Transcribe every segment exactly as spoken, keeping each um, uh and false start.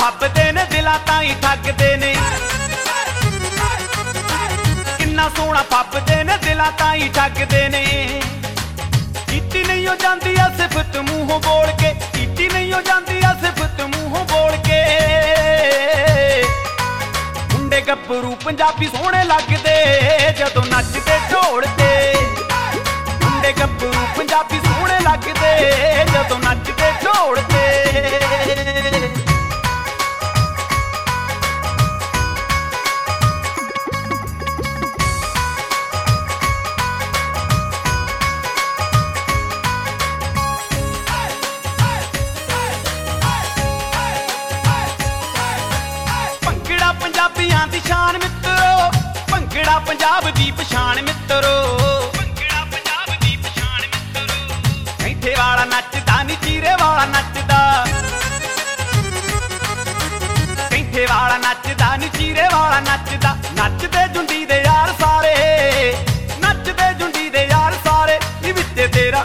फबदे ने दिलां ताईं ठगदे ने किन्ना सोहना फबदे ने दिलां ताईं ठगदे ने कीती नहीं हो जांदी आ सिफत मूंहों बोल के कीती नहीं हो जांदी आ सिफत मूंहों बोल के मुंडे गब्बरू पंजाबी सोहणे लगदे जदों नचदे ढोल ते मुंडे गब्बरू पंजाबी सोहणे लगदे जदों नचदे ढोल ते पंजाबियां दी शान मित्रो भंगड़ा पंजाब दी पछाण मित्रो भंगड़ा पंजाब दी पछाण मित्रो कैंठे वाला नचदा नी चीरे वाला नचदा कैंठे वाला नचदा नी चीरे वाला नचदा नचदे जुंडी दे यार सारे नचदे जुंडी दे यार सारे नी विच तेरा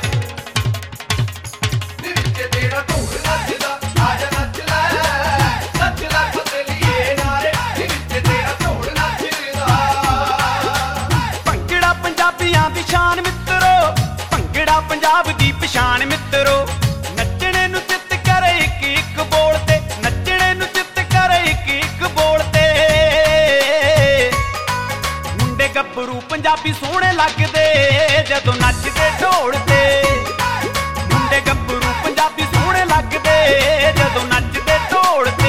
नी विच तेरा ढोल नचदा आजा नच ले नच ले फतेलिए नारे नी विच तेरा ढोल नचदा भंगड़ा पंजाबियां दी शान मित्रो भंगड़ा पंजाब दी पछाण मित्रो नचणे नूं चित करे इक इक बोल ते नचणे नूं चित करे इक इक बोल ते मुंडे गब्बरू पंजाबी सोहणे लगदे जदों नचदे ढोल ते मुंडे गब्बरू पंजाबी सोहणे लगदे जदों नचदे ढोल ते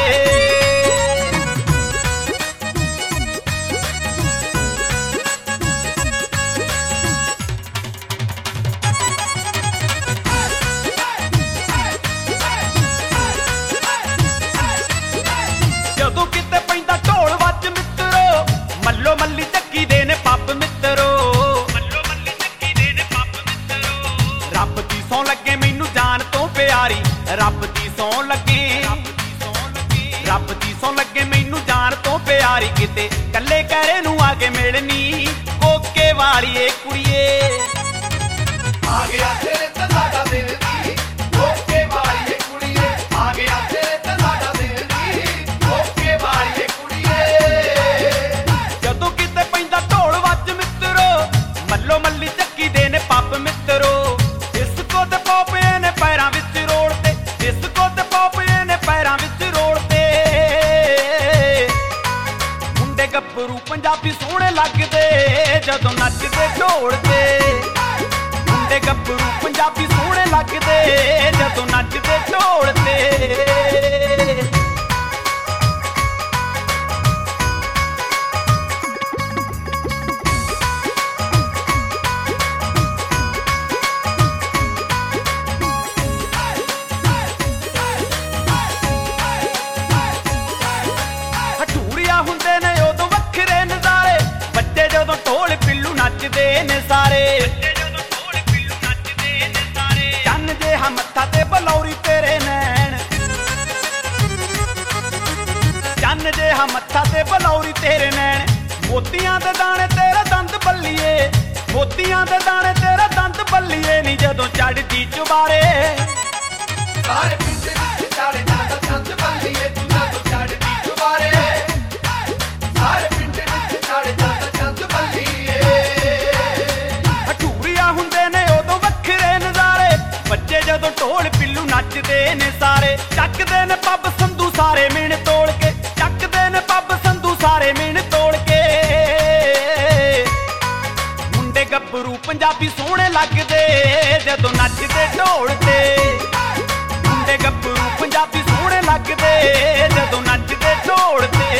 जदों किते पैंदा ढोल वज मित्रो मल्लो मल्ली ਚੱਕੀ ਦੇ ਨੇ ਪੱਪ ਮਿੱਤਰੋ ਮੱਲੋ ਮੱਲੀ ਚੱਕੀ ਦੇ ਨੇ ਪੱਪ ਮਿੱਤਰੋ ਰੱਬ ਦੀ ਸੌਂ ਲੱਗੇ ਮੈਨੂੰ ਜਾਨ ਤੋਂ ਪਿਆਰੀ ਰੱਬ ਦੀ ਸੌਂ ਲੱਗੇ ਰੱਬ ਦੀ ਸੌਂ ਲੱਗੇ ਮੈਨੂੰ ਜਾਨ ਤੋਂ ਪਿਆਰੀ ਕਿਤੇ ਕੱਲੇ ਕਹਿਰੇ ਨੂੰ ਆ ਕੇ ਮਿਲਣੀ ਕੋਕੇ ਵਾਲੀ ਏ ਕੁੜੀਏ ਆ ਗਿਆ ਤੇਰੇ ਤੇ ਸਾਡਾ ਦਿਲ ਦੀ ਕੋਕੇ ਵਾਲੀ ਏ ਕੁੜੀਏ ਆ ਗਿਆ ਤੇਰੇ ਤੇ ਸਾਡਾ ਦਿਲ ਦੀ ਕੋਕੇ ਵਾਲੀ ਏ ਕੁੜੀਏ ਜਦੋਂ ਕਿਤੇ ਪੈਂਦਾ ਢੋਲ ਵੱਜ ਮਿੱਤਰੋ ਮੱਲੋ ਮੱਲੀ ਚੱਕੀ ਦੇ ਨੇ ਪੱਪ ਮਿੱਤਰੋ ਡਿਸਕੋ ਤੇ ਪੋਪੇ ਨੇ ਪੈਰਾਂ ਵਿੱਚ ਰੋਲ ਤੇ ਡਿਸਕੋ ਤੇ ਪੋਪੇ ਨੇ ਪੈਰਾਂ ਵਿੱਚ ਰੋਲ ਤੇ ਮੁੰਡੇ ਗੱਭਰੂ ਪੰਜਾਬੀ ਸੋਹਣੇ ਲੱਗਦੇ ਜਦੋਂ ਨੱਚਦੇ ਢੋਲ ਤੇ ਮੁੰਡੇ ਗੱਭਰੂ ਪੰਜਾਬੀ ਸੋਹਣੇ ਲੱਗਦੇ ਜਦੋਂ ਨੱਚਦੇ ਢੋਲ ਤੇ ਹਟੂਰੀਆ ਹੁੰਦੇ ਨੇ ਉਦੋਂ ਵੱਖਰੇ ਨਜ਼ਾਰੇ ਬੱਚੇ ਜਦੋਂ ਢੋਲ ਪਿੱਲੂ ਨੱਚਦੇ ਨੇ ਸਾਰੇ ਚੰਨ ਜਿਹਾ ਮੱਥਾ ਤੇ ਬਲੌਰੀ ਤੇਰੇ ਨੈਣ ਚੰਨ ਜਿਹਾ ਮੱਥਾ ਤੇ ਬਲੌਰੀ ਤੇਰੇ ਨੈਣ ਮੋਤੀਆਂ ਦੇ ਦਾਣੇ ਤੇਰਾ ਦੰਦ ਬੱਲੀਏ ਮੋਤੀਆਂ ਦੇ ਦਾਣੇ ਤੇਰਾ ਦੰਦ ਬੱਲੀਏ ਨੀ ਜਦੋਂ ਚੜਦੀ ਚੁਬਾਰੇ ਸਾਰੇ ਪਿੰਡ ਵਿੱਚ ਚੜੇ ਜਾਂਦਾ ਦੰਦ ਬੱਲੀਏ ਤੂੰ ਜਦੋਂ ਚੜਦੀ ਚੁਬਾਰੇ ਸਾਰੇ ਪਿੰਡ ਵਿੱਚ ਚੜੇ ਜਾਂਦਾ ਦੰਦ ਬੱਲੀਏ ਹਟੂਰੀਆ ਹੁੰਦੇ ਨੇ ਉਦੋਂ ਵੱਖਰੇ ਨਜ਼ਾਰੇ ਬੱਚੇ ਜਦੋਂ ਢੋਲ ਪਿੱਲੂ ਨੱਚਦੇ ਨੇ ਸਾਰੇ ਚੱਕਦੇ ਨੇ ਪੱਬ ਸੰਧੂ ਸਾਰੇ ਮਿਣ ਤੋੜ ਕੇ ਚੱਕਦੇ ਨੇ ਪੱਬ ਸੰਧੂ ਸਾਰੇ ਮਿਣ ਤੋੜ ਕੇ ਮੁੰਡੇ ਗੱਭਰੂ ਪੰਜਾਬੀ ਸੋਹਣੇ ਲੱਗਦੇ ਜਦੋਂ ਨੱਚਦੇ ਢੋਲ ਤੇ ਮੁੰਡੇ ਗੱਭਰੂ ਪੰਜਾਬੀ ਸੋਹਣੇ ਲੱਗਦੇ ਜਦੋਂ ਨੱਚਦੇ ਢੋਲ ਤੇ